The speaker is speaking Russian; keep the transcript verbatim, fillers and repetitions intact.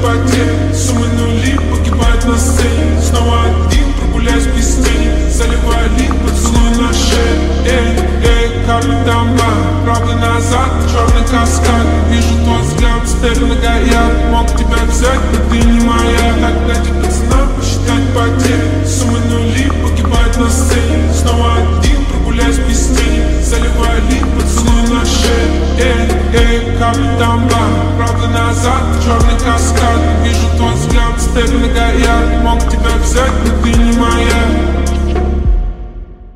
потери, суммы нули погибает на сцене. Снова один, прогуляюсь без тени, заливаю лик, поцелуй на шее. Эй, эй, капитан Бар, правда назад, черный каскад. Вижу твой взгляд, стель на гаяк. Мог тебя взять, но ты не моя. Так дайте пацанам посчитать потери, суммы нули погибает на сцене. Снова один, прогуляюсь без тени, заливаю лик, поцелуй на шее. Эй, эй, капитан Бар, правда назад, черный каскад. Вижу твой взгляд, стель на гаяк. Мог тебя взять, но ты не моя.